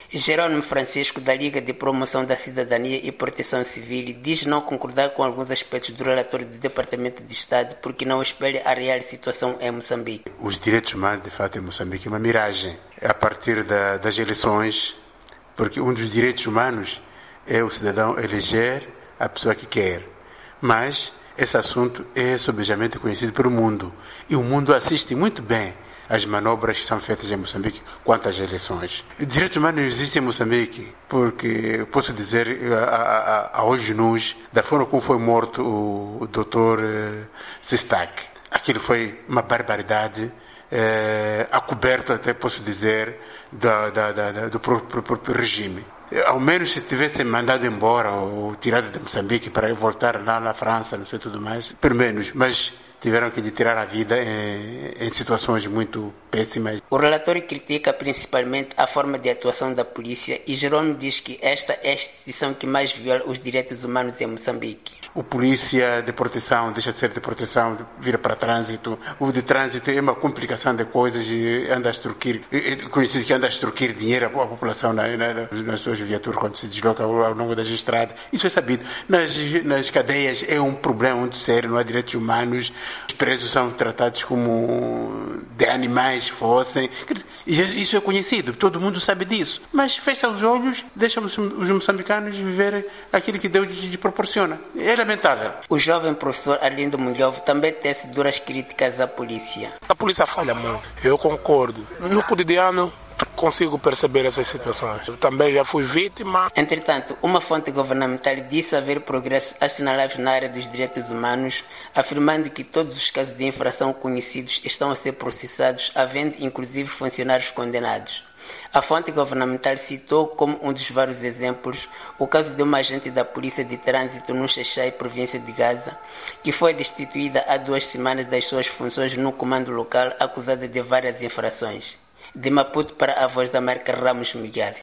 Jerônimo Francisco, da Liga de Promoção da Cidadania e Proteção Civil, diz não concordar com alguns aspectos do relatório do Departamento de Estado porque não espelha a real situação em Moçambique. Os direitos humanos, de fato, em Moçambique é uma miragem. A partir das eleições, porque um dos direitos humanos é o cidadão eleger a pessoa que quer. Mas esse assunto é sobejamente conhecido pelo mundo. E o mundo assiste muito bem às manobras que são feitas em Moçambique quanto às eleições. Direitos humanos existem em Moçambique porque, posso dizer, a olhos nus, da forma como foi morto o Dr. Sistak. Aquilo foi uma barbaridade, acoberto até, posso dizer, do próprio regime. Ao menos se tivessem mandado embora ou tirado de Moçambique para voltar lá na França, não sei tudo mais, pelo menos, mas tiveram que lhe tirar a vida em situações muito péssimas. O relatório critica principalmente a forma de atuação da polícia e Jerônimo diz que esta é a instituição que mais viola os direitos humanos em Moçambique. O polícia de proteção deixa de ser de proteção, vira para trânsito. O de trânsito é uma complicação de coisas e anda a extorquir, conhecido que anda a extorquir dinheiro à população nas suas viaturas quando se desloca ao longo das estradas. Isso é sabido. Nas cadeias é um problema muito sério, não há direitos humanos. Os presos são tratados como de animais fossem. Isso é conhecido, todo mundo sabe disso. Mas fecha os olhos, deixa os moçambicanos viver aquilo que Deus lhes proporciona. É lamentável. O jovem professor Arlindo Mulhovo também tece duras críticas à polícia. A polícia falha muito, eu concordo. No cotidiano consigo perceber essas situações. Eu também já fui vítima. Entretanto, uma fonte governamental disse haver progressos assinaláveis na área dos direitos humanos, afirmando que todos os casos de infração conhecidos estão a ser processados, havendo inclusive funcionários condenados. A fonte governamental citou como um dos vários exemplos o caso de uma agente da Polícia de Trânsito no Xai-Xai, província de Gaza, que foi destituída há 2 semanas das suas funções no comando local, acusada de várias infrações. De Maputo para a Voz da América, Ramos Miguel.